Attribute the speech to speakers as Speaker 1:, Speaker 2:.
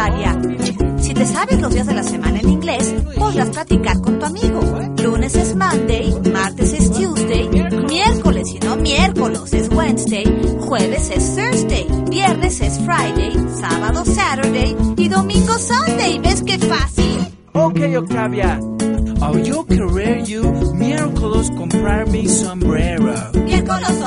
Speaker 1: Octavia. Si te sabes los días de la semana en inglés, podrás platicar con tu amigo. Lunes es Monday, martes es Tuesday, miércoles y no miércoles es Wednesday, jueves es Thursday, viernes es Friday, sábado Saturday y domingo Sunday. ¿Ves qué fácil?
Speaker 2: Ok, Octavia. Yo querer you miércoles comprar mi sombrero.
Speaker 1: Miércoles